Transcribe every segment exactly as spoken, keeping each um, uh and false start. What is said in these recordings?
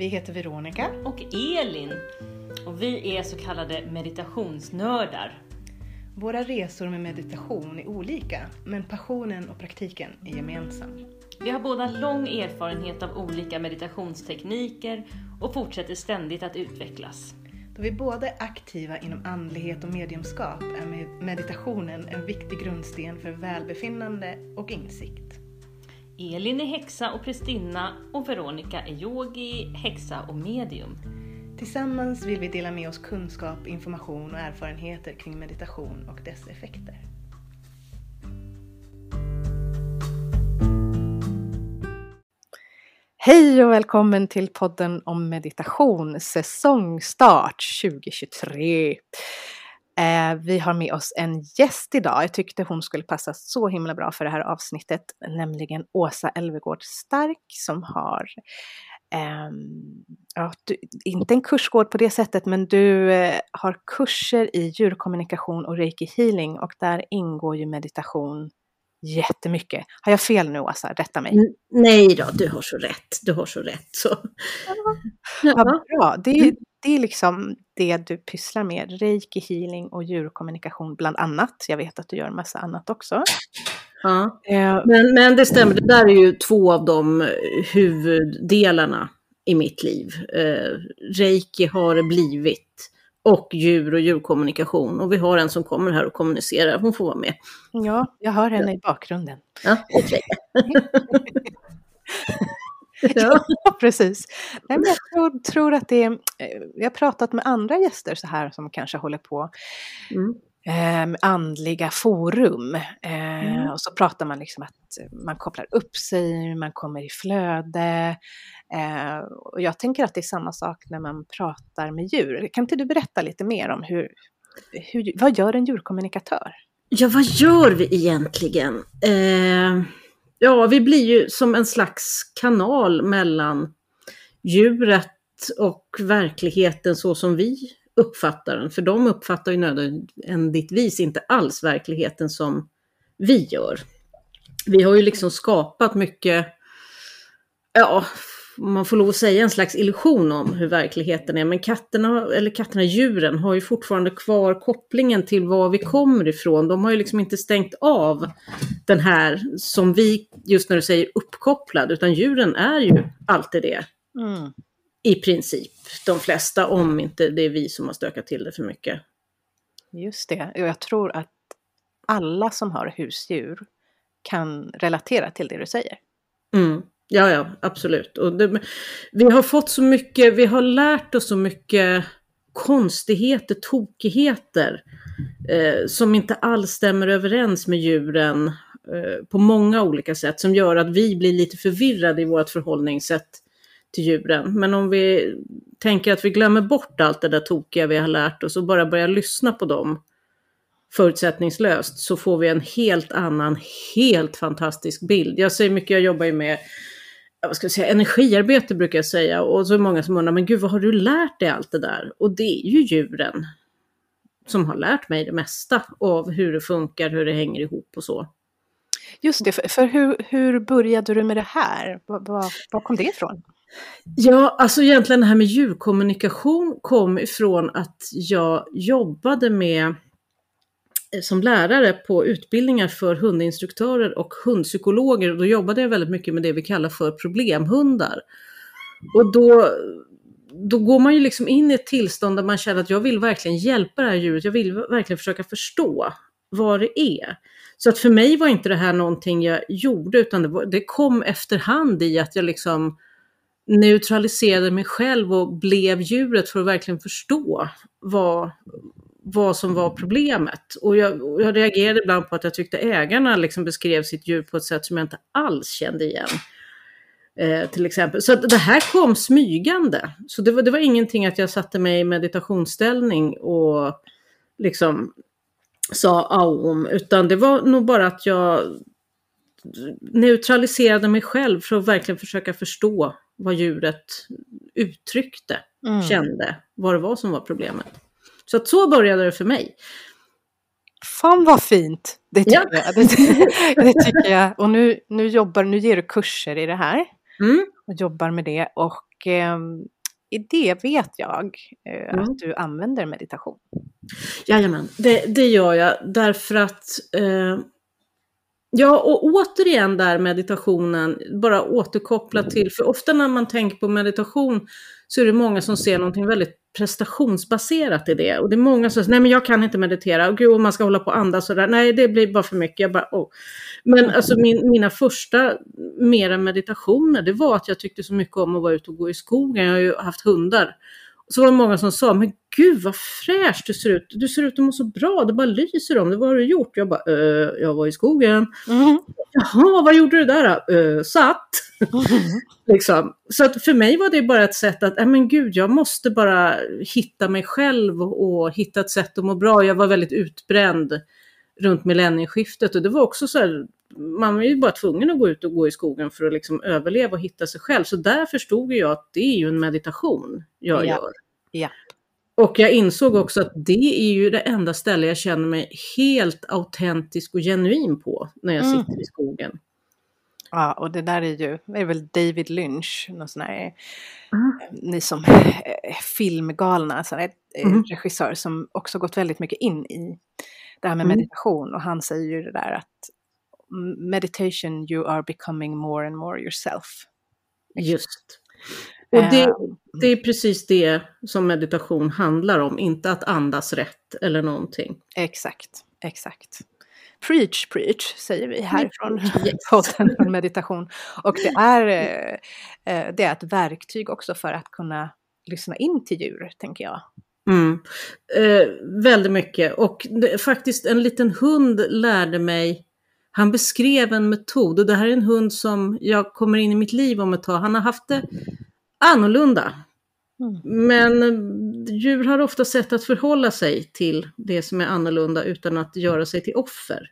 Vi heter Veronica och Elin och vi är så kallade meditationsnördar. Våra resor med meditation är olika, men passionen och praktiken är gemensam. Vi har båda lång erfarenhet av olika meditationstekniker och fortsätter ständigt att utvecklas. Då vi båda är aktiva inom andlighet och mediumskap är meditationen en viktig grundsten för välbefinnande och insikt. Elin är häxa och prästinna och Veronica är yogi, häxa och medium. Tillsammans vill vi dela med oss kunskap, information och erfarenheter kring meditation och dess effekter. Hej och välkommen till podden om meditation, säsongstart tjugo tjugotre. Eh, vi har med oss en gäst idag. Jag tyckte hon skulle passa så himla bra för det här avsnittet, nämligen Åsa Elvegård Stark som har eh, ja, du, inte en kursgård på det sättet, men du eh, har kurser i djurkommunikation och reiki healing och där ingår ju meditation jättemycket. Har jag fel nu, Åsa? Rätta mig. N- nej då, du har så rätt. Du har så rätt. Så. Ja, vad bra. Det är, det är liksom det du pysslar med. Reiki, healing och djurkommunikation bland annat. Jag vet att du gör en massa annat också. Ja. Men, men det stämmer, det där är ju två av de huvuddelarna i mitt liv. Eh, Reiki har det blivit. Och djur och djurkommunikation. Och vi har en som kommer här och kommunicerar. Hon får vara med. Ja, jag hör henne i bakgrunden. Ja, okej. Ja, precis. Nej, men jag tror, tror att det är... Jag har pratat med andra gäster så här som kanske håller på mm. eh, med andliga forum. Eh, mm. Och så pratar man liksom att man kopplar upp sig, man kommer i flöde. Eh, och jag tänker att det är samma sak när man pratar med djur. Kan inte du berätta lite mer om hur, hur vad gör en djurkommunikatör? Ja, vad gör vi egentligen? Eh, ja, vi blir ju som en slags kanal mellan djuret och verkligheten så som vi uppfattar den. För de uppfattar ju nödvändigtvis inte alls verkligheten som vi gör. Vi har ju liksom skapat mycket, ja, man får lov att säga en slags illusion om hur verkligheten är. Men katterna, eller katterna, djuren har ju fortfarande kvar kopplingen till var vi kommer ifrån. De har ju liksom inte stängt av den här som vi, just när du säger uppkopplad, utan djuren är ju alltid det. Mm. I princip, de flesta, om inte det är vi som har stökat till det för mycket. Just det, och jag tror att alla som har husdjur kan relatera till det du säger. Mm. Ja, ja, absolut. Och det, vi har fått så mycket, vi har lärt oss så mycket konstigheter, tokigheter eh, som inte alls stämmer överens med djuren eh, på många olika sätt, som gör att vi blir lite förvirrade i vårt förhållningssätt till djuren. Men om vi tänker att vi glömmer bort allt det där tokiga vi har lärt oss och bara börjar lyssna på dem förutsättningslöst, så får vi en helt annan, helt fantastisk bild. Jag säger mycket, jag jobbar ju med vad ska jag säga, energiarbete brukar jag säga, och så är många som undrar, men gud, vad har du lärt dig allt det där? Och det är ju djuren som har lärt mig det mesta av hur det funkar, hur det hänger ihop och så. Just det, för, för hur, hur började du med det här? Var, var, var kom det ifrån? Ja, alltså egentligen det här med djurkommunikation kom ifrån att jag jobbade med som lärare på utbildningar för hundinstruktörer och hundpsykologer, och då jobbade jag väldigt mycket med det vi kallar för problemhundar. Och då, då går man ju liksom in i ett tillstånd där man känner att jag vill verkligen hjälpa det här djuret, jag vill verkligen försöka förstå vad det är. Så att för mig var inte det här någonting jag gjorde, utan det, var, det kom efterhand i att jag liksom neutraliserade mig själv och blev djuret för att verkligen förstå vad vad som var problemet. Och jag, och jag reagerade ibland på att jag tyckte ägarna liksom beskrev sitt djur på ett sätt som jag inte alls kände igen. Eh, till exempel. Så det här kom smygande. Så det var, det var ingenting att jag satte mig i meditationsställning och liksom sa aum, utan det var nog bara att jag neutraliserade mig själv för att verkligen försöka förstå vad djuret uttryckte, mm. kände, vad det var som var problemet. Så att så började det för mig. Fan vad fint. Det tycker ja. jag. Det, det tycker jag. Och nu, nu jobbar, nu ger du kurser i det här. Mm. Och jobbar med det. Och eh, i det vet jag eh, Mm. att du använder meditation. Jajamän, det, det gör jag därför att eh, ja, och återigen där meditationen, bara återkoppla till, för ofta när man tänker på meditation så är det många som ser någonting väldigt prestationsbaserat i det. Och det är många som säger, nej men jag kan inte meditera, och gud man ska hålla på och andas sådär, nej det blir bara för mycket, jag bara, oh. Men alltså min, mina första mera meditationer, det var att jag tyckte så mycket om att vara ute och gå i skogen, jag har ju haft hundar. Så var det många som sa, men gud vad fräscht du ser ut. Du ser ut att må så bra, det bara lyser om det. Vad har du gjort? Jag bara, äh, jag var i skogen. Mm. Jaha, vad gjorde du där då? Äh, satt. Mm. liksom. Så att för mig var det bara ett sätt att, äh, men gud, jag måste bara hitta mig själv och hitta ett sätt att må bra. Jag var väldigt utbränd runt millennieskiftet. Och det var också så här, man var ju bara tvungen att gå ut och gå i skogen för att liksom överleva och hitta sig själv. Så där förstod jag att det är ju en meditation jag Ja. gör. Ja. Och jag insåg också att det är ju det enda ställe jag känner mig helt autentisk och genuin på när jag Mm. sitter i skogen. Ja, och det där är ju, det är väl David Lynch, någon sån här, Mm. ni som är filmgalna, sån här, Mm. regissör som också gått väldigt mycket in i det här med Mm. meditation. Och han säger ju det där att meditation, you are becoming more and more yourself. Just. Och det, Eh, det är precis det som meditation handlar om, inte att andas rätt eller någonting. Exakt, exakt. Preach, preach, säger vi här från Yes. podden om meditation. Och det är, eh, det är ett verktyg också för att kunna lyssna in till djur, tänker jag. Mm. Eh, väldigt mycket. Och det, faktiskt en liten hund lärde mig, han beskrev en metod, och det här är en hund som jag kommer in i mitt liv om ett tag. Han har haft det annorlunda. Mm. Men djur har ofta sett att förhålla sig till det som är annorlunda utan att göra sig till offer.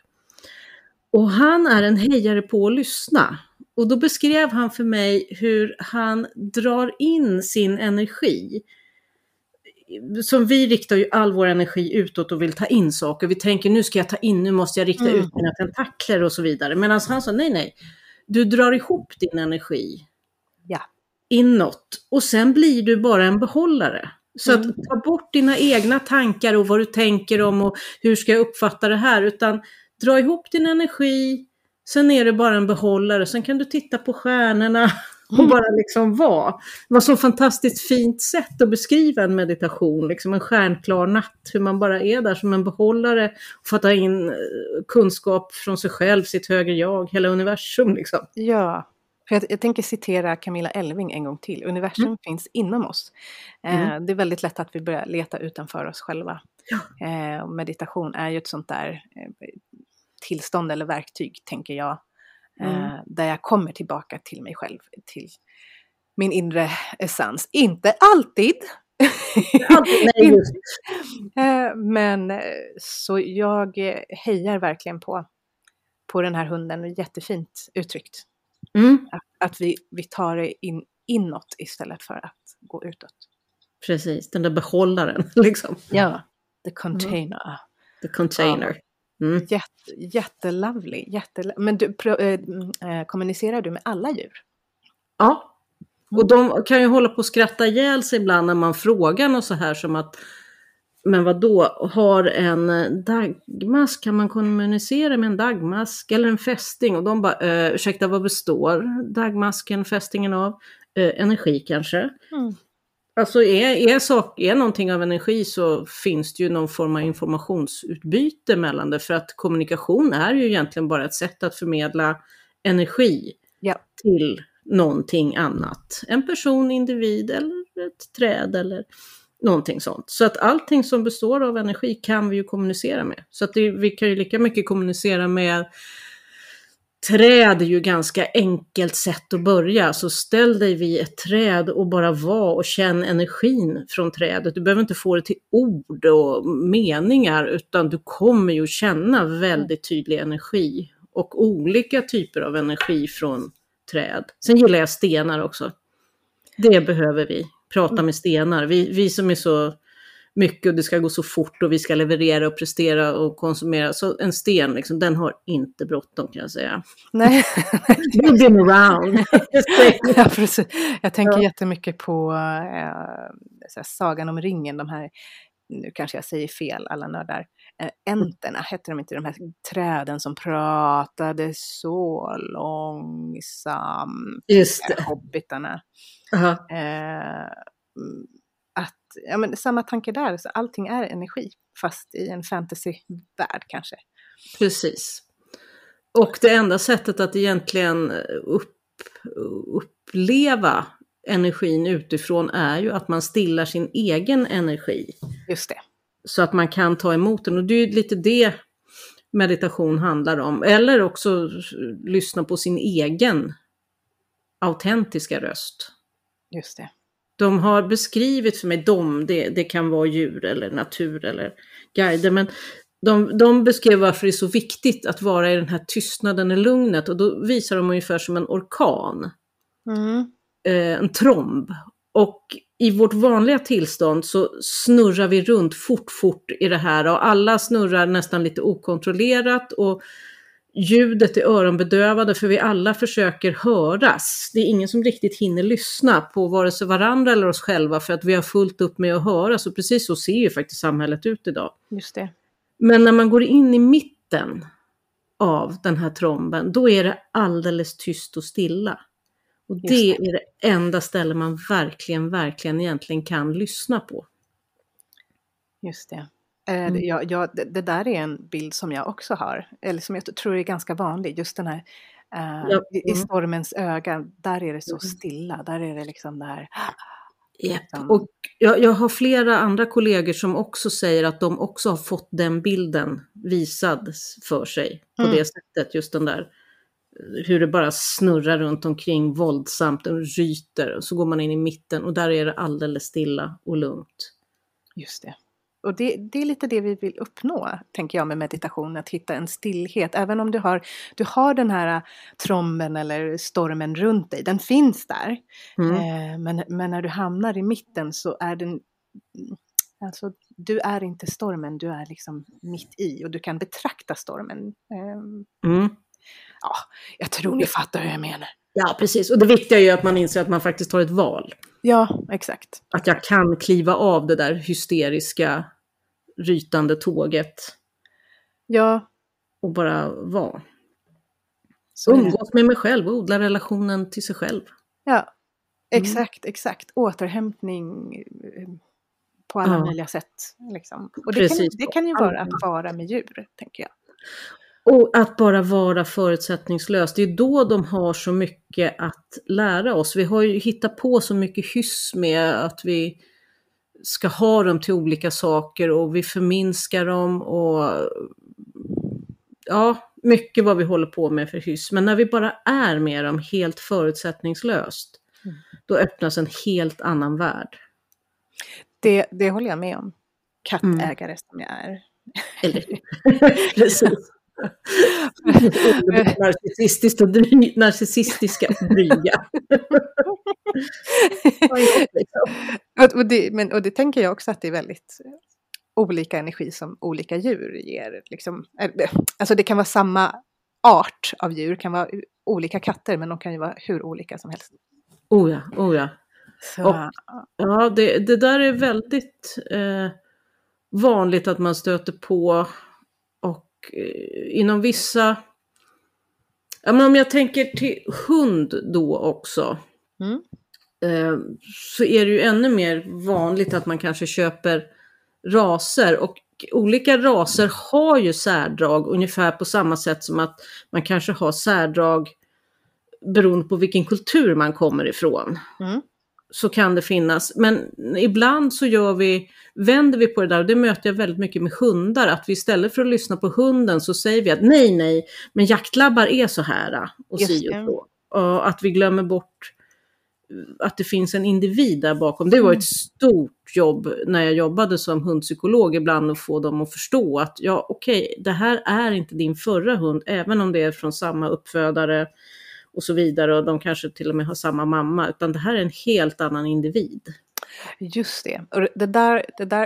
Och han är en hejare på att lyssna. Och då beskrev han för mig hur han drar in sin energi. Som vi riktar ju all vår energi utåt och vill ta in saker. Vi tänker, nu ska jag ta in, nu måste jag rikta Mm. ut mina tentakler och så vidare. Medan han sa, nej nej, du drar ihop din energi Ja. inåt och sen blir du bara en behållare. Så Mm. att ta bort dina egna tankar och vad du tänker om och hur ska jag uppfatta det här, utan dra ihop din energi, sen är det bara en behållare, sen kan du titta på stjärnorna och bara liksom vara. Det var så fantastiskt fint sätt att beskriva en meditation, liksom en stjärnklar natt, hur man bara är där som en behållare och får ta in eh, kunskap från sig själv, sitt högre jag, hela universum liksom. Ja, för jag, jag tänker citera Camilla Elving en gång till. Universum Mm. finns inom oss. Eh, Mm. Det är väldigt lätt att vi börjar leta utanför oss själva. Ja. Eh, och meditation är ju ett sånt där eh, tillstånd eller verktyg, tänker jag. Eh, Mm. där jag kommer tillbaka till mig själv, till min inre essens. Inte alltid. Nej, just. Eh, Men eh, så jag eh, hejar verkligen på, på den här hunden. Jättefint uttryckt. Mm. Att, att vi, vi tar det in, inåt istället för att gå utåt. Precis, den där behållaren liksom. Ja, the container. The container. Mm. Jätte, jättelovely. Jätte, men du, pro, eh, eh, kommunicerar du med alla djur? Ja, och de kan ju hålla på att skratta ihjäl sig ibland när man frågar något så här som att, men vad då har en dagmask, kan man kommunicera med en dagmask eller en fästing? Och de bara, eh, ursäkta, vad består dagmasken, fästingen av? Eh, energi kanske. Mm. Alltså är, är, sak, är någonting av energi så finns det ju någon form av informationsutbyte mellan det. För att kommunikation är ju egentligen bara ett sätt att förmedla energi Ja. till någonting annat. En person, individ eller ett träd eller någonting sånt. Så att allting som består av energi kan vi ju kommunicera med. Så att det, vi kan ju lika mycket kommunicera med träd, är ju ganska enkelt sätt att börja. Så ställ dig vid ett träd och bara var och känn energin från trädet. Du behöver inte få det till ord och meningar, utan du kommer ju känna väldigt tydlig energi. Och olika typer av energi från träd. Sen gillar jag stenar också. Det behöver vi. Prata med stenar. Vi, vi som är så mycket och det ska gå så fort och vi ska leverera och prestera och konsumera. Så en sten, liksom, den har inte bråttom kan jag säga. Nej. You've been around. Ja, precis. Jag tänker Ja. jättemycket på äh, så här, Sagan om ringen, de här, nu kanske jag säger fel, alla nördar. Äh, enterna, hette de inte, de här träden som pratade så långsamt. Just det. Hobbitarna. Uh-huh. Äh, att, ja, men samma tanke där, så allting är energi, fast i en fantasyvärld kanske. Precis. Och det enda sättet att egentligen upp, uppleva energin utifrån är ju att man stillar sin egen energi. Just det. Så att man kan ta emot den. Och det är ju lite det meditation handlar om. Eller också lyssna på sin egen autentiska röst. Just det. De har beskrivit för mig, de, det, det kan vara djur eller natur eller guider, men de, de beskrev varför det är så viktigt att vara i den här tystnaden i lugnet, och då visar de ungefär som en orkan, Mm. eh, en tromb. Och i vårt vanliga tillstånd så snurrar vi runt fort fort i det här, och alla snurrar nästan lite okontrollerat och ljudet är öronbedövade för vi alla försöker höras. Det är ingen som riktigt hinner lyssna på vare sig varandra eller oss själva för att vi har fullt upp med att höra. Så precis så ser ju faktiskt samhället ut idag. Just det. Men när man går in i mitten av den här tromben, då är det alldeles tyst och stilla. Och det, det är det enda ställe man verkligen, verkligen egentligen kan lyssna på. Just det. Mm. Ja, ja, det, det där är en bild som jag också har, eller som jag tror är ganska vanlig, just den här uh, ja. i, i stormens öga, där är det så stilla, där är det liksom det här. Yep. Liksom. Och jag, jag har flera andra kollegor som också säger att de också har fått den bilden visad för sig på mm. det sättet, just den där, hur det bara snurrar runt omkring våldsamt och ryter, och så går man in i mitten och där är det alldeles stilla och lugnt. Just det. Och det, det är lite det vi vill uppnå, tänker jag, med meditation, att hitta en stillhet. Även om du har, du har den här tromben eller stormen runt dig, den finns där. Mm. Eh, men, men när du hamnar i mitten så är den, alltså du är inte stormen, du är liksom mitt i, och du kan betrakta stormen. Eh, mm. Ja, jag tror ni fattar hur jag menar. Ja, precis. Och det viktiga är ju att man inser att man faktiskt har ett val. Ja, exakt. Att jag kan kliva av det där hysteriska, rytande tåget. Ja. Och bara vara. Umgås med mig själv och odla relationen till sig själv. Ja, exakt, mm. exakt. Återhämtning på alla ja. möjliga sätt. Liksom. Och det kan, det kan ju vara att vara med djur, tänker jag. Och att bara vara förutsättningslös. Det är då de har så mycket att lära oss. Vi har ju hittat på så mycket hyss med att vi ska ha dem till olika saker. Och vi förminskar dem. Och ja, mycket vad vi håller på med för hyss. Men när vi bara är med dem helt förutsättningslöst. Mm. Då öppnas en helt annan värld. Det, det håller jag med om. Kattägare mm. som jag är. Eller precis. Narcissistiskt och dry, narcissistiska och dryga. och, och, det, men, och det tänker jag också att det är väldigt olika energi som olika djur ger. Liksom, alltså det kan vara samma art av djur, kan vara olika katter, men de kan ju vara hur olika som helst. Oh ja, oh ja. Och, ja, det, det där är väldigt eh, vanligt att man stöter på. Och inom vissa, ja, men om jag tänker till hund då också, mm. eh, så är det ju ännu mer vanligt att man kanske köper raser, och olika raser har ju särdrag ungefär på samma sätt som att man kanske har särdrag beroende på vilken kultur man kommer ifrån. Mm. Så kan det finnas, men ibland så gör vi, vänder vi på det där, och det möter jag väldigt mycket med hundar, att vi istället för att lyssna på hunden så säger vi att nej, nej, men jaktlabbar är så här och si och så. Och att vi glömmer bort att det finns en individ där bakom. Det var ett stort jobb när jag jobbade som hundpsykolog ibland, att få dem att förstå att ja, okej, det här är inte din förra hund, även om det är från samma uppfödare och så vidare, och de kanske till och med har samma mamma, utan det här är en helt annan individ. Just det. Och det där, det där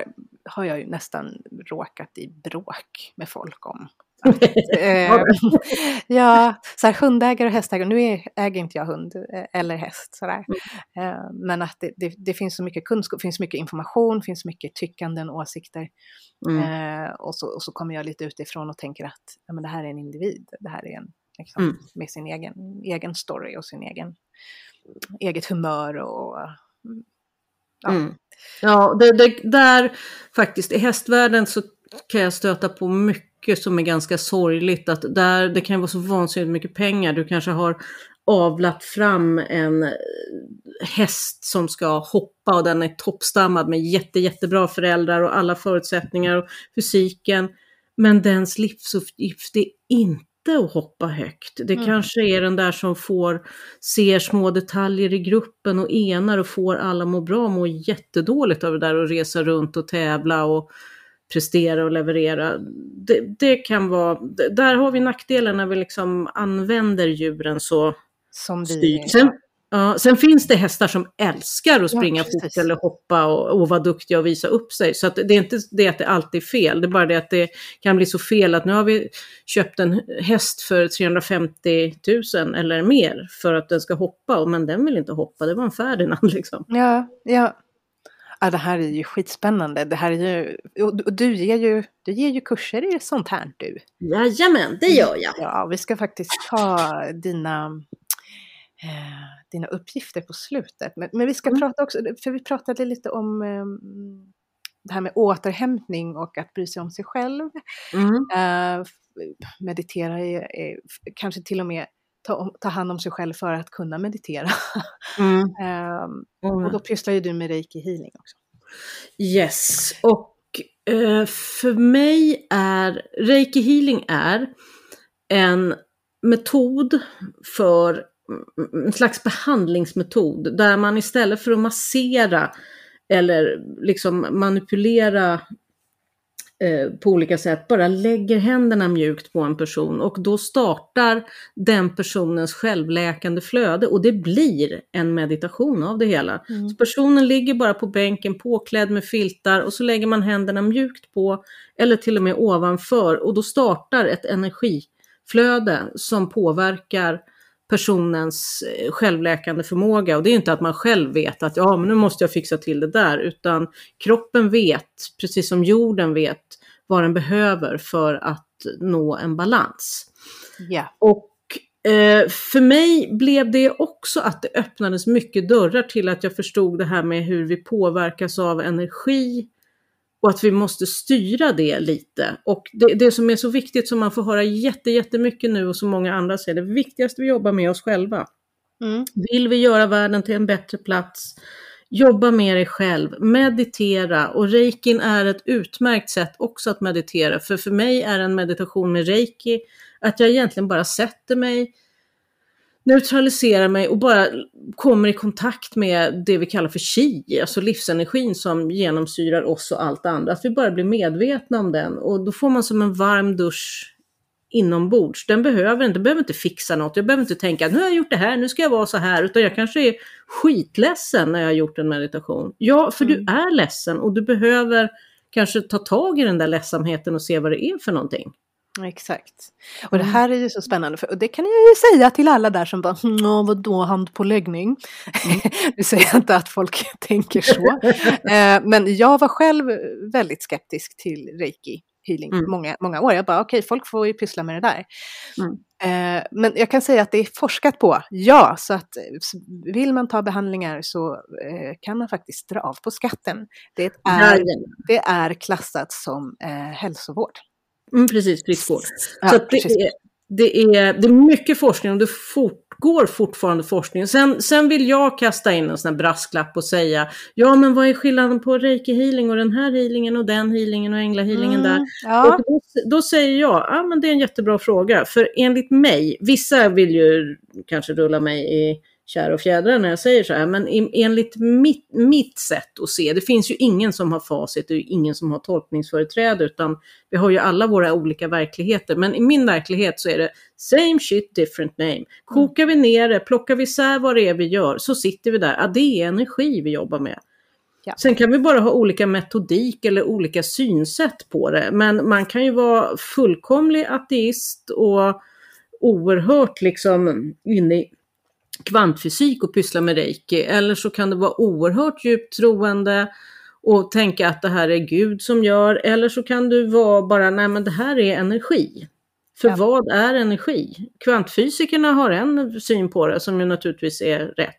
har jag ju nästan råkat i bråk med folk om. Att, eh, ja, så här, hundägare och hästägare, nu är, äger inte jag hund eller häst sådär. Mm. Eh, men att det, det, det finns så mycket kunskap, finns mycket information, finns mycket tyckanden, åsikter. Mm. Eh, och, så, och så kommer jag lite utifrån och tänker att ja, men det här är en individ, det här är en liksom, mm. med sin egen, egen story och sin egen eget humör och ja. Mm. Ja, det, det, där faktiskt i hästvärlden så kan jag stöta på mycket som är ganska sorgligt, att där det kan vara så vansinnigt mycket pengar. Du kanske har avlat fram en häst som ska hoppa och den är toppstammad med jätte, jättebra föräldrar och alla förutsättningar och fysiken, men dens livsuppgift är inte att hoppa högt. Det mm. kanske är den där som får ser små detaljer i gruppen och enar och får alla må bra, må jättedåligt av det där och resa runt och tävla och prestera och leverera. Det, det kan vara, där har vi nackdelen när vi liksom använder djuren så som vi styrt. Sen, ja, sen finns det hästar som älskar att springa ja, fort eller hoppa och, och vara duktiga och visa upp sig. Så att det är inte det att det alltid är fel. Det är bara det att det kan bli så fel att nu har vi köpt en häst för trehundrafemtio tusen eller mer för att den ska hoppa. Men den vill inte hoppa, det var en Ferdinand liksom. Ja, ja. Ja, det här är ju skitspännande. Det här är ju, och du ger ju, du ger ju kurser i sånt här du. Jajamän, det gör jag. Ja, vi ska faktiskt ta dina, eh, dina uppgifter på slutet. Men, men vi ska mm. prata också, för vi pratade lite om eh, det här med återhämtning och att bry sig om sig själv. Mm. Eh, meditera är, är kanske till och med Ta, ta hand om sig själv för att kunna meditera. Mm. um, mm. Och då pysslar ju du med reiki healing också. Yes, och uh, för mig är reiki healing är en metod för en slags behandlingsmetod där man istället för att massera eller liksom manipulera på olika sätt bara lägger händerna mjukt på en person och då startar den personens självläkande flöde och det blir en meditation av det hela. Mm. Så personen ligger bara på bänken påklädd med filtar och så lägger man händerna mjukt på eller till och med ovanför och då startar ett energiflöde som påverkar personens självläkande förmåga. Och det är inte att man själv vet att ja, men nu måste jag fixa till det där, utan kroppen vet, precis som jorden vet, vad den behöver för att nå en balans. Yeah. Och eh, för mig blev det också att det öppnades mycket dörrar till att jag förstod det här med hur vi påverkas av energi och att vi måste styra det lite. Och det, det som är så viktigt som man får höra jätte, jättemycket nu och som många andra säger, det viktigaste vi jobbar med oss själva. Mm. Vill vi göra världen till en bättre plats? Jobba med dig själv, meditera, och reikin är ett utmärkt sätt också att meditera. För för mig är en meditation med reiki att jag egentligen bara sätter mig, neutraliserar mig och bara kommer i kontakt med det vi kallar för chi, alltså livsenergin som genomsyrar oss och allt andra. Att vi bara blir medvetna om den och då får man som en varm dusch inombords. Den behöver inte, behöver inte fixa något. Jag behöver inte tänka, nu har jag gjort det här, nu ska jag vara så här. Utan jag kanske är skitledsen när jag har gjort en meditation. Ja, för mm. du är ledsen och du behöver kanske ta tag i den där ledsamheten och se vad det är för någonting. Exakt. Och det här är ju så spännande. För, och det kan jag ju säga till alla där som bara, vadå handpåläggning? Mm. Nu säger jag inte att folk tänker så. eh, men jag var själv väldigt skeptisk till reiki healing mm. många, många år. Jag bara, okej, okay, folk får ju pyssla med det där. Mm. Eh, men jag kan säga att det är forskat på. Ja, så att vill man ta behandlingar så eh, kan man faktiskt dra av på skatten. Det är, det är klassat som eh, hälsovård. Mm, precis, friskvård. Ja, så att det, är, det, är, det är mycket forskning och det fortgår fortfarande forskning. Sen, sen vill jag kasta in en sån här brasklapp och säga, ja men vad är skillnaden på reiki healing och den här healingen och den healingen och ängla healingen mm, där? Ja. Och då, då säger jag, ja men det är en jättebra fråga. För enligt mig, vissa vill ju kanske rulla mig i kär och fjädrar när jag säger så här, men enligt mitt, mitt sätt att se, det finns ju ingen som har facit och ingen som har tolkningsföreträde, utan vi har ju alla våra olika verkligheter, men i min verklighet så är det same shit, different name. Kokar vi ner det, plockar vi isär vad det är vi gör, så sitter vi där, ja det är energi vi jobbar med. Ja. Sen kan vi bara ha olika metodik eller olika synsätt på det. Men man kan ju vara fullkomlig ateist och oerhört liksom inne i kvantfysik och pyssla med reiki. Eller så kan det vara oerhört djupt troende och tänka att det här är Gud som gör. Eller så kan du vara bara, nej men det här är energi. För Ja. vad är energi? Kvantfysikerna har en syn på det som ju naturligtvis är rätt.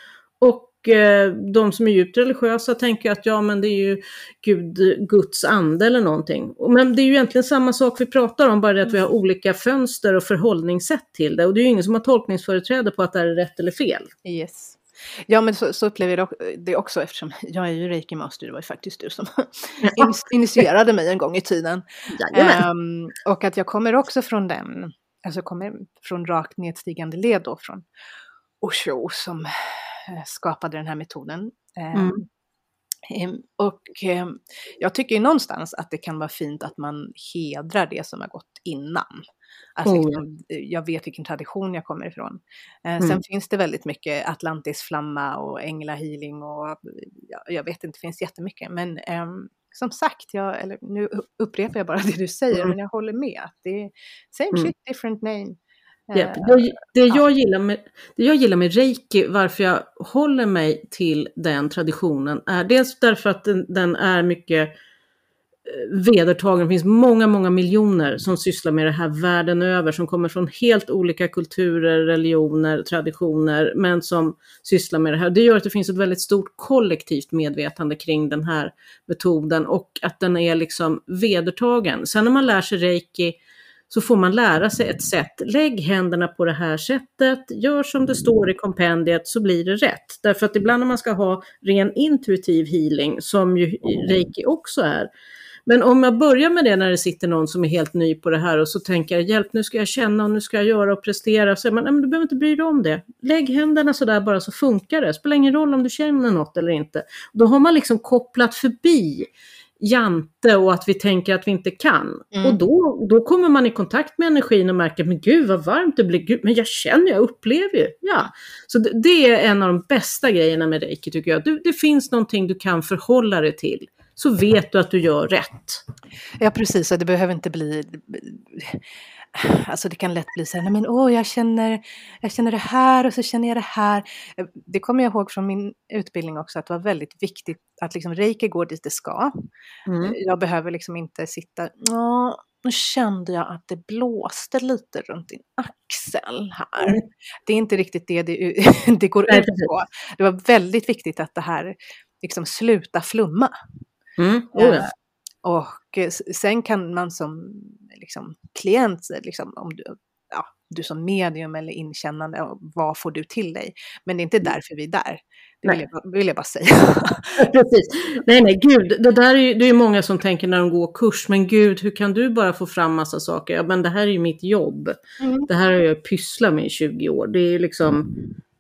Och eh, de som är djupt religiösa tänker att ja men det är ju Gud, Guds ande eller någonting. Men det är ju egentligen samma sak vi pratar om, bara det att vi har olika fönster och förhållningssätt till det. Och det är ju ingen som har tolkningsföreträde på att det är rätt eller fel. Yes. Ja, men så, så upplever jag det också, eftersom jag är ju reiki master. Det var ju faktiskt du som in, initierade mig en gång i tiden. Um, och att jag kommer också från den, alltså kommer från rakt nedstigande led då, från Osho som eh, skapade den här metoden. Um, mm. Och um, jag tycker ju någonstans att det kan vara fint att man hedrar det som har gått innan. Alltså, Mm. liksom, jag vet vilken tradition jag kommer ifrån. Eh, Mm. Sen finns det väldigt mycket Atlantis flamma och änglahealing och ja, jag vet inte, det finns jättemycket. Men ehm, som sagt, jag, eller, nu upprepar jag bara det du säger, Mm. men jag håller med. Att det är same Mm. shit, different name. Yep. Eh, Det, det, jag gillar med, det jag gillar med reiki, varför jag håller mig till den traditionen, är dels därför att den, den är mycket eh, vedertagen. Det finns många, många miljoner som sysslar med det här världen över, som kommer från helt olika kulturer, religioner, traditioner, men som sysslar med det här. Det gör att det finns ett väldigt stort kollektivt medvetande kring den här metoden och att den är liksom vedertagen. Sen när man lär sig reiki så får man lära sig ett sätt. Lägg händerna på det här sättet. Gör som det står i kompendiet så blir det rätt. Därför att ibland när man ska ha ren intuitiv healing, som ju reiki också är. Men om jag börjar med det när det sitter någon som är helt ny på det här och så tänker jag, hjälp, nu ska jag känna och nu ska jag göra och prestera. Så säger man, nej men du behöver inte bry dig om det. Lägg händerna så där bara så funkar det. Spelar ingen roll om du känner något eller inte. Då har man liksom kopplat förbi jante och att vi tänker att vi inte kan. Mm. Och då, då kommer man i kontakt med energin och märker, men gud vad varmt det blir, gud, men jag känner, jag upplever ju. Ja. Så det, det är en av de bästa grejerna med reiki tycker jag. Du, det finns någonting du kan förhålla dig till. Så vet du att du gör rätt. Ja, precis. Och det behöver inte bli... Alltså det kan lätt bli så här, nej men åh, jag känner, jag känner det här och så känner jag det här. Det kommer jag ihåg från min utbildning också, att det var väldigt viktigt att liksom reiki går dit det ska. Mm. Jag behöver liksom inte sitta, ja, nu kände jag att det blåste lite runt din axel här. Mm. Det är inte riktigt det det, det går Nej, ut på. Det var väldigt viktigt att det här liksom sluta flumma. Mm. Oh, ja. Och sen kan man som liksom, klient, liksom, om du, ja, du som medium eller inkännande, vad får du till dig? Men det är inte därför vi är där. Det vill jag, vill jag bara säga. Precis. Nej, nej, gud. Det där är ju, det är många som tänker när de går kurs, men gud, hur kan du bara få fram massa saker? Ja, men det här är ju mitt jobb. Mm. Det här har jag pysslat med i tjugo år. Det är liksom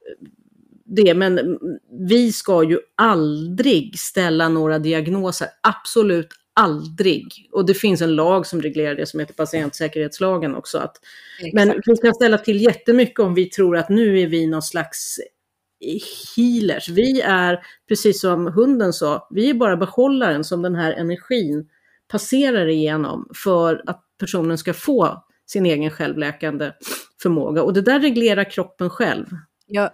det, men vi ska ju aldrig ställa några diagnoser. Absolut aldrig. Och det finns en lag som reglerar det som heter patientsäkerhetslagen också. Att, men vi kan ställa till jättemycket om vi tror att nu är vi någon slags healers. Vi är, precis som hunden sa, vi är bara behållaren som den här energin passerar igenom för att personen ska få sin egen självläkande förmåga. Och det där reglerar kroppen själv. Ja,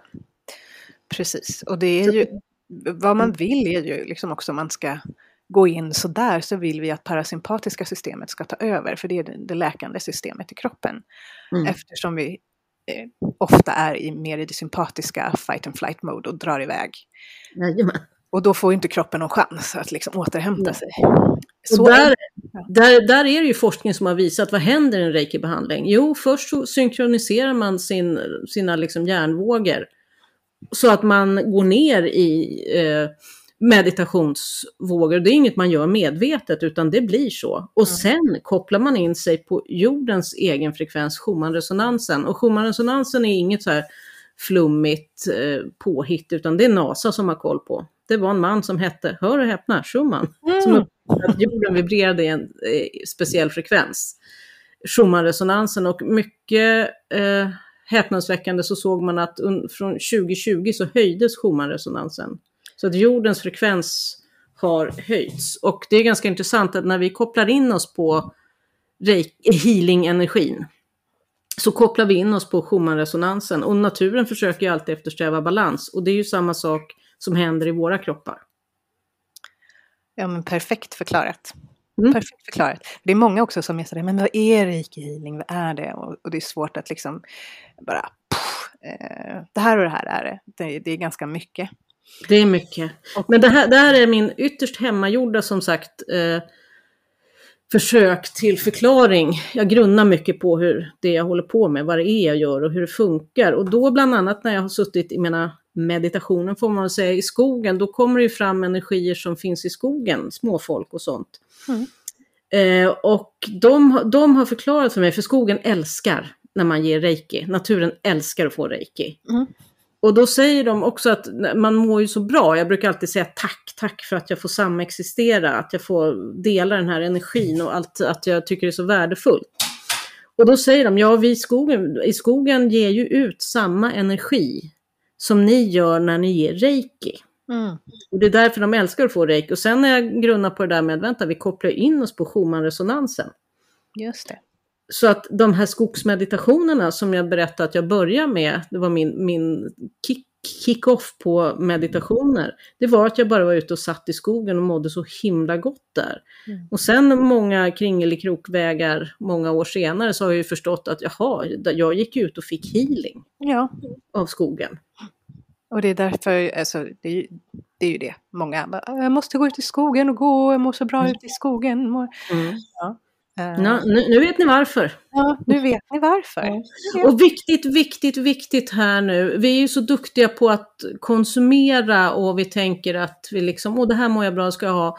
precis. Och det är ju, vad man vill är ju liksom också, om man ska gå in så där, så vill vi att parasympatiska systemet ska ta över, för det är det, det läkande systemet i kroppen. Mm. Eftersom vi eh, ofta är i, mer i det sympatiska fight and flight mode och drar iväg. Jajamän. Och då får inte kroppen någon chans att liksom återhämta sig. Så och där, ja. där, där är det ju forskning som har visat, vad händer i en reiki-behandling? Jo, först så synkroniserar man sin, sina liksom hjärnvågor så att man går ner i eh, meditationsvågor. Det är inget man gör medvetet, utan det blir så. Och sen kopplar man in sig på jordens egen frekvens, Schumann-resonansen. Och Schumann-resonansen är inget så här flummigt eh, påhitt, utan det är NASA som har koll på. Det var en man som hette, hör och häpna, Schumann. Mm. Som upptäckte att jorden vibrerade i en eh, speciell frekvens. Schumann-resonansen, och mycket eh, häpnadsväckande så såg man att un- från tjugo tjugo så höjdes Schumann-resonansen. Så att jordens frekvens har höjts. Och det är ganska intressant att när vi kopplar in oss på healing-energin så kopplar vi in oss på Schumann-resonansen. Och naturen försöker ju alltid eftersträva balans. Och det är ju samma sak som händer i våra kroppar. Ja, men perfekt förklarat. Mm. Perfekt förklarat. Det är många också som är sådär, men vad är reiki healing? Vad är det? Och, och det är svårt att liksom bara, pff, eh, det här och det här är det. Det, det är ganska mycket. Det är mycket. Men det här, det här är min ytterst hemmagjorda, som sagt, eh, försök till förklaring. Jag grunnar mycket på hur det jag håller på med, vad det är jag gör och hur det funkar. Och då bland annat när jag har suttit i mina meditationer, får man säga, i skogen, då kommer det ju fram energier som finns i skogen, småfolk och sånt. Mm. Eh, och de, de har förklarat för mig, för skogen älskar när man ger reiki. Naturen älskar att få reiki. Mm. Och då säger de också att man mår ju så bra. Jag brukar alltid säga tack, tack för att jag får samexistera. Att jag får dela den här energin och allt, att jag tycker det är så värdefullt. Och då säger de, ja, vi i skogen, i skogen ger ju ut samma energi som ni gör när ni ger reiki. Mm. Och det är därför de älskar att få reiki. Och sen när jag grunnar på det där med, vänta, vi kopplar in oss på Schumann-resonansen. Just det. Så att de här skogsmeditationerna som jag berättade att jag började med, det var min, min kick, kick-off på meditationer. Det var att jag bara var ute och satt i skogen och mådde så himla gott där. Mm. Och sen många kringelikrokvägar, många år senare, så har jag ju förstått att jaha, jag gick ut och fick healing ja. av skogen. Och det är därför, alltså, det, är ju, det är ju det. Många bara, jag måste gå ut i skogen och gå, jag mår så bra mm. ut i skogen. Mm. Ja. Uh, no, nu, nu vet ni varför. Ja, nu vet ni varför. Ja. Och viktigt, viktigt, viktigt här nu. Vi är ju så duktiga på att konsumera och vi tänker att vi liksom, åh, det här mår jag bra, ska jag ha.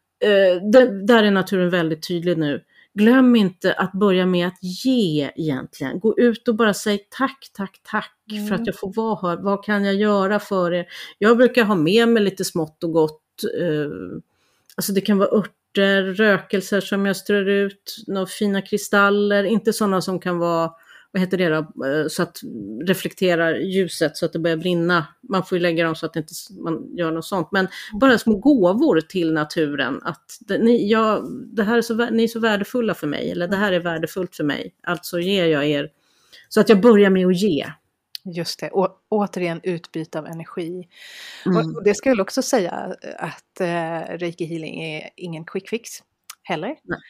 Uh, det, där är naturen väldigt tydlig nu. Glöm inte att börja med att ge egentligen. Gå ut och bara säg tack, tack, tack mm. för att jag får vara här. Vad kan jag göra för er? Jag brukar ha med mig lite smått och gott. Uh, alltså det kan vara örter, rökelser som jag strör ut, några fina kristaller, inte sådana som kan vara, vad heter det då, så att reflekterar ljuset så att det börjar brinna. Man får ju lägga dem så att inte man gör något sånt, men bara små gåvor till naturen, att det, ni, jag, det här är så, ni är så värdefulla för mig, eller det här är värdefullt för mig, alltså ger jag er, så att jag börjar med att ge. Just det, Å, återigen utbyte av energi. Mm. Och, och det ska jag också säga att eh, Reiki healing är ingen quick fix heller.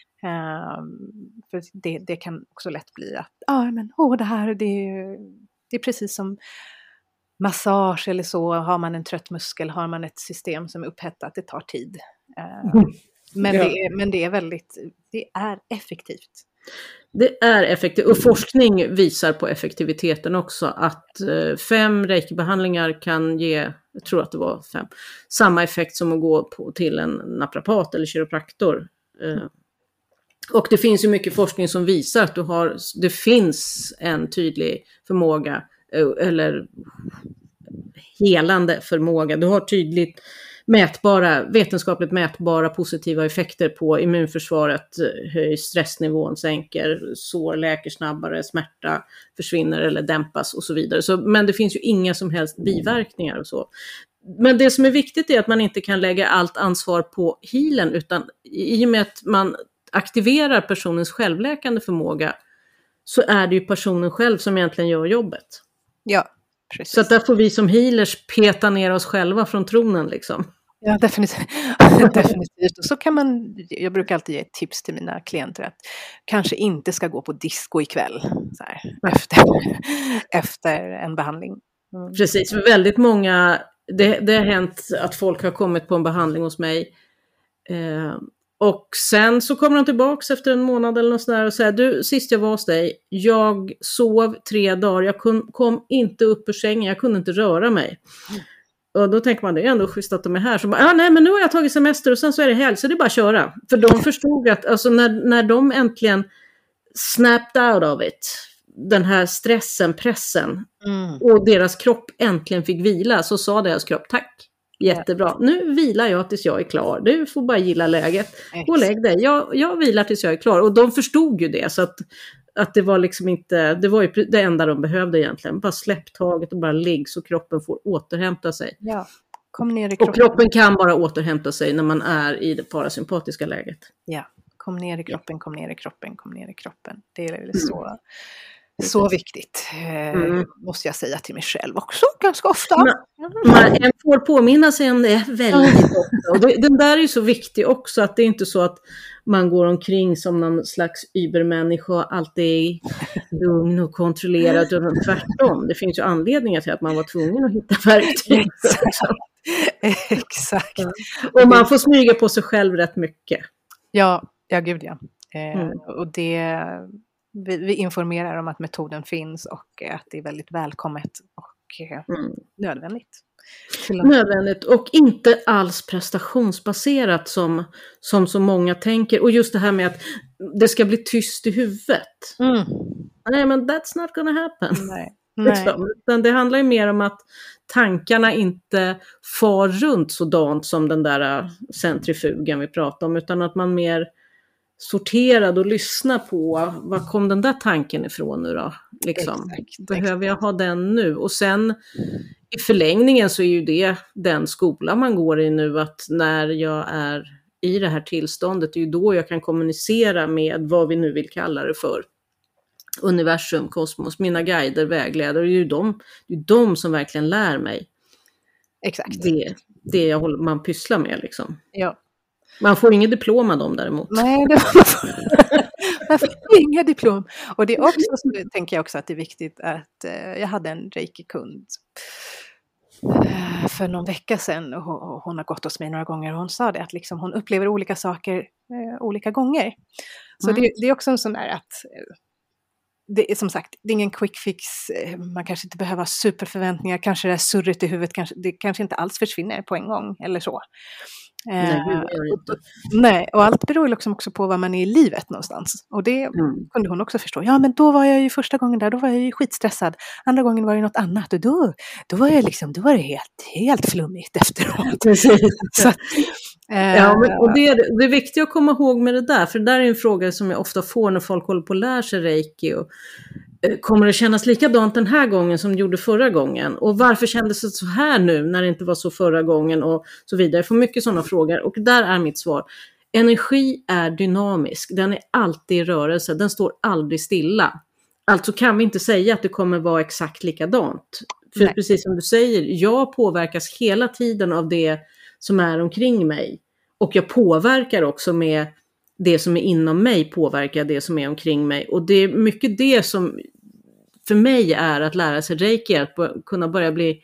Um, för det, det kan också lätt bli att ah, men, oh, det här det är, det är precis som massage eller så. Har man en trött muskel, har man ett system som är upphettat, det tar tid. Uh, mm. men, ja. det är, men det är väldigt, det är effektivt. Det är effektivt, och forskning visar på effektiviteten också, att eh, fem reiki-behandlingar kan ge, jag tror att det var fem, samma effekt som att gå på, till en naprapat eller kiropraktor. Eh, och det finns ju mycket forskning som visar att du har, det finns en tydlig förmåga eh, eller helande förmåga. Du har tydligt mätbara, vetenskapligt mätbara positiva effekter på immunförsvaret, höj stressnivån, sänker, sår läker snabbare, smärta försvinner eller dämpas och så vidare. Så, men det finns ju inga som helst biverkningar och så. Men det som är viktigt är att man inte kan lägga allt ansvar på healen, utan i och med att man aktiverar personens självläkande förmåga så är det ju personen själv som egentligen gör jobbet. Ja. Precis. Så att där får vi som healers peta ner oss själva från tronen liksom. Ja, definitivt. definitivt. Och så kan man, jag brukar alltid ge ett tips till mina klienter att kanske inte ska gå på disco ikväll så här, efter, efter en behandling. Mm. Precis, för väldigt många, det, det har hänt att folk har kommit på en behandling hos mig eh, och sen så kommer de tillbaka efter en månad eller något sådär och säger, du, sist jag var hos dig, jag sov tre dagar, jag kom, kom inte upp ur sängen, jag kunde inte röra mig. Mm. Och då tänker man, det är ändå schysst att de är här. Så bara, ah, nej men nu har jag tagit semester och sen så är det helg, så det är bara att köra. För de förstod att alltså, när, när de äntligen snapped out of it, den här stressen, pressen, mm. och deras kropp äntligen fick vila, så sa deras kropp, tack. Jättebra. Nu vilar jag tills jag är klar. Du får bara gilla läget. Gå och lägg dig. Jag, jag vilar tills jag är klar. Och de förstod ju det. Så att, att det var liksom inte, det var ju det enda de behövde egentligen. Bara släpp taget och bara ligg så kroppen får återhämta sig. Ja. kom ner i kroppen. Och kroppen kan bara återhämta sig när man är i det parasympatiska läget. Ja, kom ner i kroppen, kom ner i kroppen, kom ner i kroppen. Det är mm. så, så viktigt, mm. måste jag säga till mig själv också ganska ofta. Man, man får påminna sig om det väldigt ofta. Och det, den där är ju så viktig också, att det är inte så att man går omkring som någon slags übermänniska och alltid lugn och kontrollerad, utan tvärtom. Det finns ju anledningar till att man var tvungen att hitta verktyg. Exakt. Ja. Och man får smyga på sig själv rätt mycket. Ja, ja gud ja. Eh, mm. Och det, vi, vi informerar om att metoden finns och att det är väldigt välkommet och eh, mm. nödvändigt. Nödvändigt och inte alls prestationsbaserat som, som så många tänker. Och just det här med att det ska bli tyst i huvudet. Mm. Nej, men that's not gonna happen. Nej. Liksom. Utan det handlar ju mer om att tankarna inte far runt sådant som den där centrifugen vi pratade om, utan att man mer sorterad och lyssnar på var kom den där tanken ifrån nu då? Liksom. Exakt, Behöver jag ha den nu? Och sen i förlängningen så är ju det den skola man går i nu, att när jag är i det här tillståndet, det är ju då jag kan kommunicera med vad vi nu vill kalla det för. Universum, kosmos, mina guider, vägledare, det är ju de, det är de som verkligen lär mig. Exakt. Det, det jag håller, man pysslar med liksom. Ja. Man får inget diplom av dem däremot. Nej, det man får inga diplom. Och det är också, så tänker jag också att det är viktigt att eh, jag hade en reiki-kund eh, för någon vecka sedan och hon, och hon har gått hos mig några gånger och hon sa det att liksom, hon upplever olika saker eh, olika gånger. Så mm. det, det är också en sån där att eh, det är som sagt, det är ingen quick fix, man kanske inte behöver ha superförväntningar, kanske det är surret i huvudet, kanske, det kanske inte alls försvinner på en gång eller så. Nej, eh, nej, och allt beror liksom också på vad man är i livet någonstans. Och det mm. kunde hon också förstå. Ja, men då var jag ju första gången där, då var jag ju skitstressad. Andra gången var det något annat och då, då var jag liksom, då var det helt, helt flummigt efteråt. Så, eh, ja, men, och det, är, det är viktigt att komma ihåg med det där, för det där är en fråga som jag ofta får när folk håller på att lära sig reiki. Och, eh, kommer det kännas likadant den här gången som det gjorde förra gången? Och varför kändes det så här nu när det inte var så förra gången? Och så vidare. Jag får mycket sådana frågor och där är mitt svar. Energi är dynamisk, den är alltid i rörelse, den står aldrig stilla. Alltså kan vi inte säga att det kommer vara exakt likadant. För Nej. Precis som du säger, jag påverkas hela tiden av det som är omkring mig. Och jag påverkar också med det som är inom mig, påverkar det som är omkring mig. Och det är mycket det som för mig är att lära sig reiki, att kunna börja bli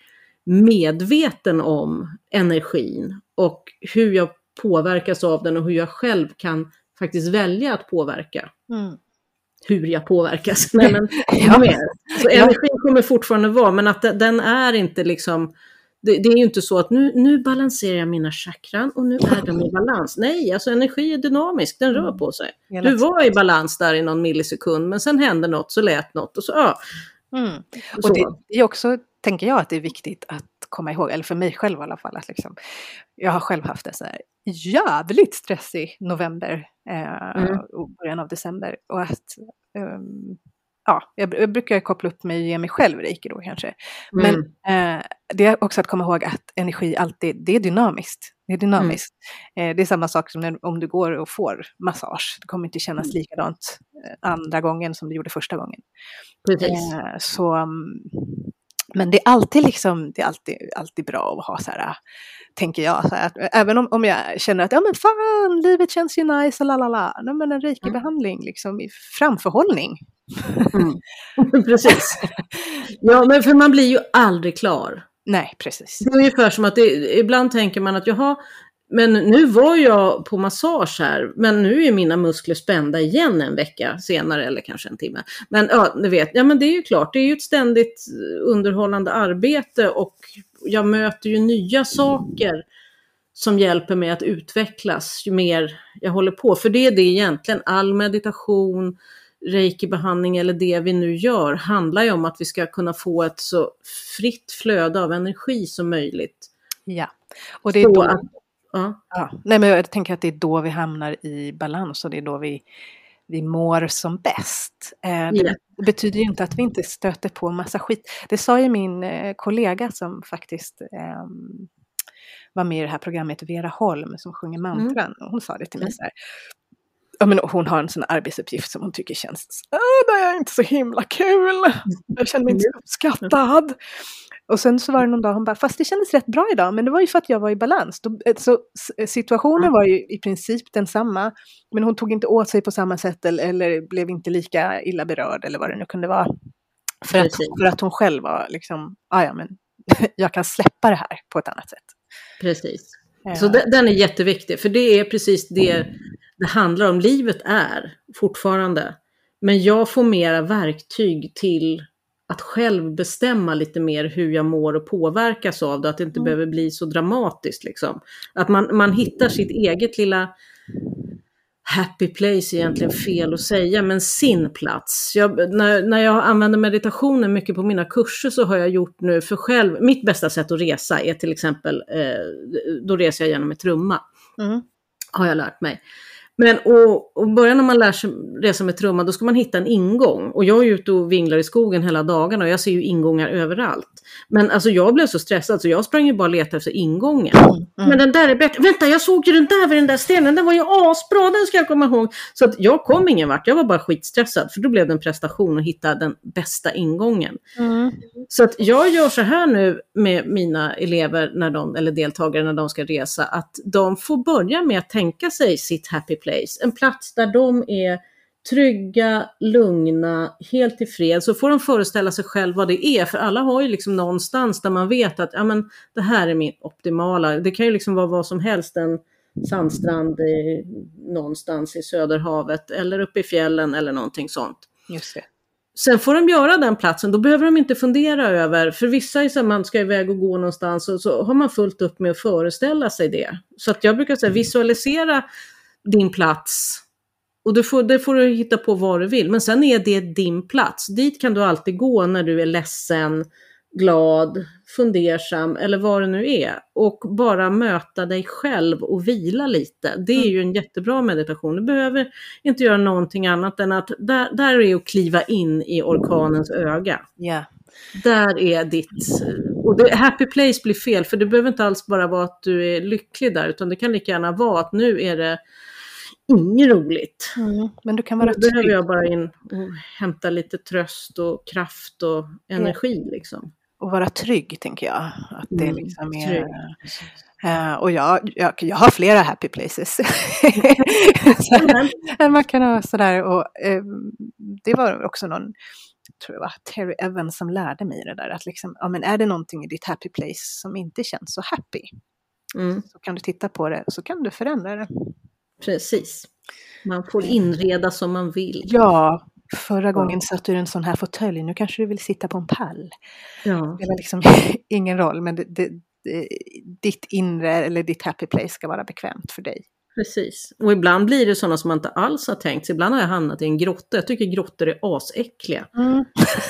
medveten om energin och hur jag påverkas av den och hur jag själv kan faktiskt välja att påverka. Mm. Hur jag påverkas. Nej, men, ja. mer. Så energin kommer fortfarande vara, men att den är inte liksom, det, det är ju inte så att nu, nu balanserar jag mina chakran och nu är de i balans. Nej, alltså energi är dynamisk, den rör på sig. Du var i balans där i någon millisekund, men sen hände något, så lät något och så, ja. Mm. Och det är också, tänker jag, att det är viktigt att komma ihåg, eller för mig själv i alla fall, att liksom, jag har själv haft en så här jävligt stressig november eh, mm. och början av december, och att um, ja, jag, jag brukar koppla upp mig och ge mig själv reiki då kanske. Men mm. eh, det är också att komma ihåg att energi alltid, det är dynamiskt. Det är dynamiskt. Mm. Eh, det är samma sak som när, om du går och får massage. Det kommer inte kännas mm. likadant eh, andra gången som det gjorde första gången. Precis. Eh, så, um, men det är alltid liksom, det är alltid, alltid bra att ha så här, tänker jag, så här, att även om, om jag känner att ja men fan, livet känns ju nice och lalala, nej, men en reiki-behandling liksom i framförhållning. Mm. Precis. Ja, men för man blir ju aldrig klar. Nej, precis. Det är ungefär som att det, ibland tänker man att jaha, men nu var jag på massage här, men nu är mina muskler spända igen en vecka senare eller kanske en timme. Men ja, ni vet, ja men det är ju klart, det är ju ett ständigt underhållande arbete och jag möter ju nya saker som hjälper mig att utvecklas ju mer jag håller på. För det är det egentligen, all meditation, reiki-behandling eller det vi nu gör handlar ju om att vi ska kunna få ett så fritt flöde av energi som möjligt. Ja, och det är då att, ja. Ja, nej, men jag tänker att det är då vi hamnar i balans och det är då vi, vi mår som bäst. Eh, det, yeah. det betyder ju inte att vi inte stöter på massa skit. Det sa ju min eh, kollega som faktiskt eh, var med i det här programmet, Vera Holm som sjunger mantran. Mm. Och hon sa det till mig så här. Ja, men hon har en sån arbetsuppgift som hon tycker känns, det är inte så himla kul. Jag känner mig inte så uppskattad. Och sen så var det någon dag hon bara, fast det kändes rätt bra idag, men det var ju för att jag var i balans. Så situationen var ju i princip densamma, men hon tog inte åt sig på samma sätt eller, eller blev inte lika illa berörd eller vad det nu kunde vara. För att, för att hon själv var liksom, ah, ja men jag kan släppa det här på ett annat sätt. Precis. Ja. Så de, den är jätteviktig, för det är precis det det handlar om. Livet är fortfarande, men jag får mera verktyg till att själv bestämma lite mer hur jag mår och påverkas av det. Att det inte mm. behöver bli så dramatiskt liksom. Att man, man hittar sitt eget lilla happy place, egentligen fel att säga, men sin plats. Jag, när, när jag använder meditationen mycket på mina kurser så har jag gjort nu för själv, mitt bästa sätt att resa är till exempel, eh, då reser jag genom ett trumma. Mm. Har jag lärt mig. Men och, och börjar när man lär sig resa med trumma, då ska man hitta en ingång. Och jag är ute och vinglar i skogen hela dagarna och jag ser ju ingångar överallt. Men alltså jag blev så stressad så jag sprang ju bara och letade efter ingången. Mm, mm. Men den där är bättre. Vänta, jag såg ju den där vid den där stenen. Den var ju asbra, den ska jag komma ihåg. Så att jag kom ingen vart. Jag var bara skitstressad. För då blev det en prestation att hitta den bästa ingången. Mm. Så att jag gör så här nu med mina elever när de, eller deltagare när de ska resa. Att de får börja med att tänka sig sitt happy place. En plats där de är trygga, lugna, helt tillfreds. Så får de föreställa sig själv vad det är. För alla har ju liksom någonstans där man vet att ja, men, det här är min optimala. Det kan ju liksom vara vad som helst. En sandstrand i, någonstans i Söderhavet. Eller uppe i fjällen eller någonting sånt. Just det. Sen får de göra den platsen. Då behöver de inte fundera över. För vissa är så att man ska iväg och gå någonstans. Och så har man fullt upp med att föreställa sig det. Så att jag brukar säga visualisera din plats. Och du får, det får du hitta på vad du vill. Men sen är det din plats. Dit kan du alltid gå när du är ledsen, glad, fundersam eller vad det nu är. Och bara möta dig själv och vila lite. Det är ju en jättebra meditation. Du behöver inte göra någonting annat än att där, där är att kliva in i orkanens öga. Yeah. Där är ditt... Och det, happy place blir fel. För det behöver inte alls bara vara att du är lycklig där. Utan det kan lika gärna vara att nu är det inget roligt. Mm, men du kan vara trygg. Då behöver jag bara in och hämta lite tröst och kraft och energi mm. liksom. Och vara trygg, tänker jag. Att det mm, liksom är... Uh, och jag, jag, jag har flera happy places. Så, man kan ha sådär. Och, uh, det var också någon, tror jag var Terry Evans som lärde mig det där. Att liksom, ja, men är det någonting i ditt happy place som inte känns så happy? Mm. Så kan du titta på det och så kan du förändra det. Precis. Man får inreda som man vill. Ja, förra gången satt du i en sån här fåtölj. Nu kanske du vill sitta på en pall. Ja. Det var liksom ingen roll. Men det, det, det, ditt inre eller ditt happy place ska vara bekvämt för dig. Precis. Och ibland blir det sådana som man inte alls har tänkt. Så ibland har jag hamnat i en grotta. Jag tycker grottor är asäckliga. Mm.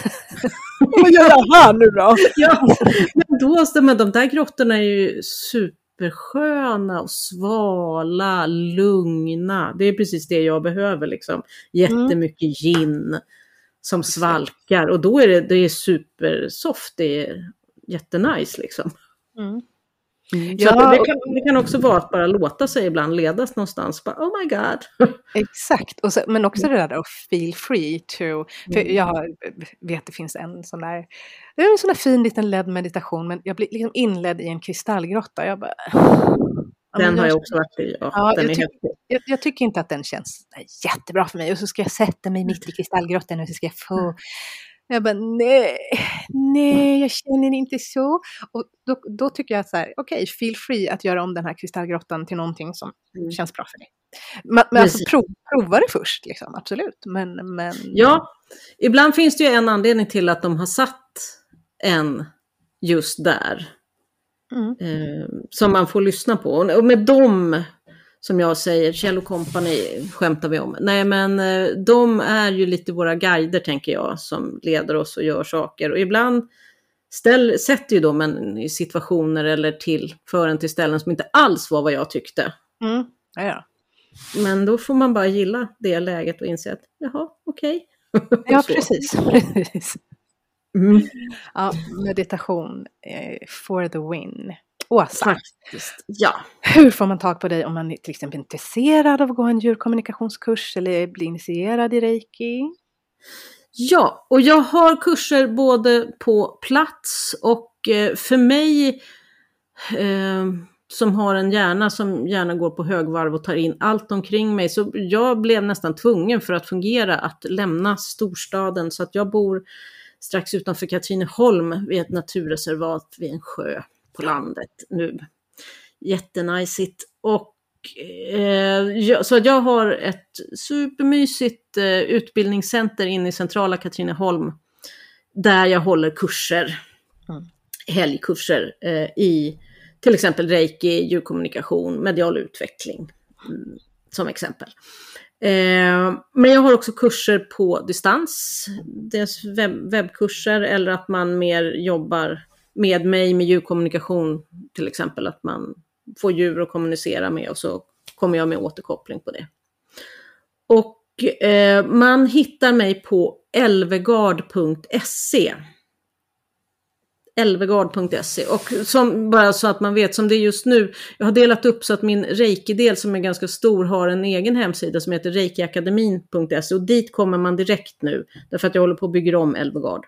Vad gör jag här nu då? Ja, men då, men de där grottorna är ju supersköna och svala, lugna. Det är precis det jag behöver liksom. Jättemycket gin som svalkar. Och då är det, det är supersoft. Det är jättenice liksom. Mm. Mm. Så ja, det, kan, det kan också vara att bara låta sig ibland ledas någonstans. Bara, oh my god. Exakt. Och så, men också det där att feel free to. För mm. jag vet att det finns en sån där. Det är en sån där fin liten ledd meditation. Men jag blir liksom inledd i en kristallgrotta. Jag bara, den jag, har jag också varit i. Ja, ja, den jag, är ty- jag, jag tycker inte att den känns jättebra för mig. Och så ska jag sätta mig mitt i kristallgrottan. Och så ska jag få... Jag bara, nej, nej, jag känner inte så. Och då, då tycker jag så här, okej, okay, feel free att göra om den här kristallgrottan till någonting som mm. känns bra för dig. Men, men alltså prov, prova det först, liksom, absolut. Men, men... Ja, ibland finns det ju en anledning till att de har satt en just där. Mm. Eh, som man får lyssna på. Och med dem... Som jag säger, Kjell och Company skämtar vi om. Nej, men de är ju lite våra guider, tänker jag, som leder oss och gör saker. Och ibland ställ, sätter ju de en i situationer eller till för en till ställen som inte alls var vad jag tyckte. Mm. Ja, ja. Men då får man bara gilla det läget och inse att, jaha, okej. Okay. Ja, precis. precis. Mm. Ja, meditation eh, for the win. Åsa, Faktiskt, ja. hur får man tag på dig om man är till exempel intresserad av att gå en djurkommunikationskurs eller bli initierad i reiki? Ja, och jag har kurser både på plats och eh, för mig eh, som har en hjärna som gärna går på högvarv och tar in allt omkring mig. Så jag blev nästan tvungen för att fungera att lämna storstaden, så att jag bor strax utanför Katrineholm vid ett naturreservat vid en sjö på landet nu. Jättenajsigt. Och eh, så att jag har ett supermysigt eh, utbildningscenter inne i centrala Katrineholm där jag håller kurser, mm. helgkurser eh, i till exempel reiki, djurkommunikation, medial utveckling mm, som exempel. Eh, men jag har också kurser på distans, dels webb- webbkurser eller att man mer jobbar med mig med djurkommunikation, till exempel att man får djur att kommunicera med och så kommer jag med återkoppling på det. Och eh, man hittar mig på elvegard punkt se. elvegard punkt se, och som, bara så att man vet, som det är just nu, jag har delat upp så att min reiki-del som är ganska stor har en egen hemsida som heter reikiakademin punkt se, och dit kommer man direkt nu därför att jag håller på att bygga om Elvegard.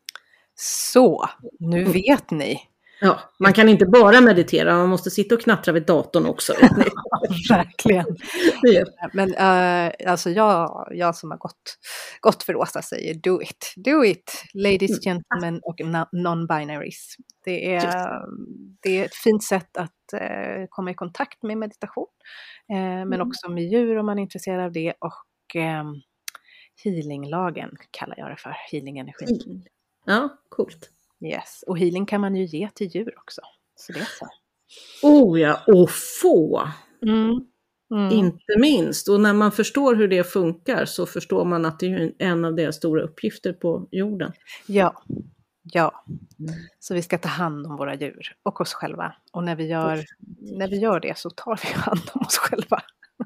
Så, nu vet ni. Ja, man kan inte bara meditera, man måste sitta och knattra vid datorn också. Verkligen. Ja. Men uh, alltså jag, jag som har gått, gått för Åsa säger do it. Do it, ladies, gentlemen och non-binaries. Det är, det är ett fint sätt att uh, komma i kontakt med meditation. Uh, men mm. också med djur om man är intresserad av det. Och um, healinglagen kallar jag det för. Healing-energi. Healing. Ja, coolt. Yes, och healing kan man ju ge till djur också. Så det är så. Oh ja, och få. Mm. Mm. Inte minst. Och när man förstår hur det funkar så förstår man att det är en av deras stora uppgifter på jorden. Ja, ja. Mm. Så vi ska ta hand om våra djur och oss själva. Och när vi gör, när vi gör det så tar vi hand om oss själva.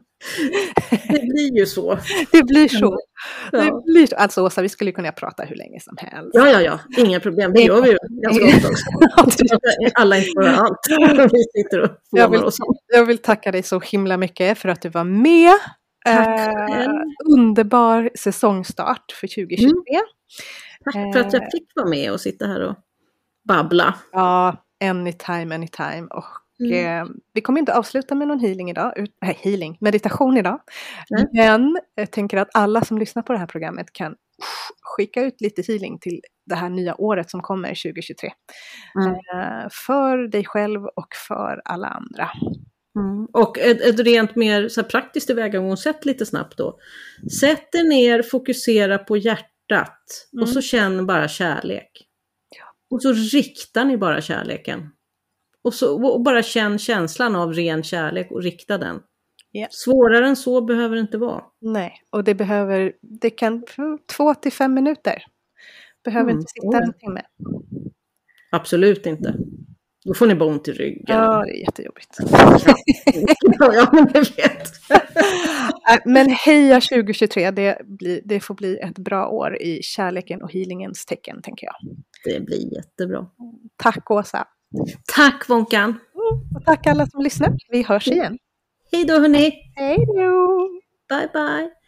Det blir ju så. Det blir så. Ja. Det blir så. Alltså Åsa, vi skulle kunna prata hur länge som helst. Ja, ja, ja. Inga problem. Det gör vi ju. Jag ska också. Alla inte får allt. Vi sitter och jag, vill, jag vill tacka dig så himla mycket för att du var med. Eh, underbar säsongstart för tjugo tjugotre. Mm. Tack för att jag fick vara med och sitta här och babbla. Ja, anytime, anytime. Och Mm. Eh, vi kommer inte avsluta med någon healing idag, ut, nej, healing, meditation idag. Mm. Men jag tänker att alla som lyssnar på det här programmet kan skicka ut lite healing till det här nya året som kommer tjugo tjugotre. Mm. Eh, för dig själv och för alla andra. Mm. Och ett, ett rent mer så här, praktiskt tillvägagångssätt lite snabbt då. Sätt er ner, fokusera på hjärtat mm. och så känn bara kärlek. Ja. Och så riktar ni bara kärleken. Och, så, och bara känn känslan av ren kärlek och rikta den. Yeah. Svårare än så behöver det inte vara. Nej, och det behöver, det kan två till fem minuter. Behöver mm. inte sitta oh. en timme. Absolut inte. Då får ni bara ont i ryggen. Ja, det är jättejobbigt. Ja, men jag vet. Men heja tjugo tjugotre, det, blir, det får bli ett bra år i kärleken och healingens tecken, tänker jag. Det blir jättebra. Tack Åsa. Tack Vonkan. Mm, och tack alla som lyssnar. Vi hörs igen. Hej då hörni. Hej då. Bye bye.